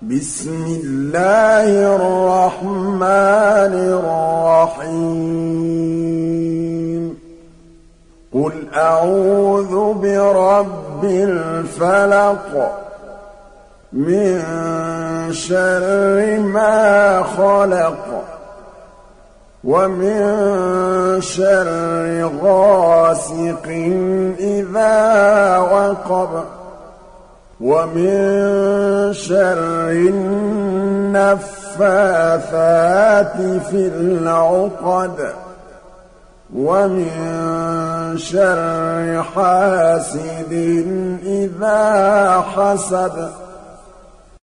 بسم الله الرحمن الرحيم قل أعوذ برب الفلق من شر ما خلق ومن شر غاسق إذا وقب ومن شر النفاثات في العقد ومن شر حاسد إذا حسد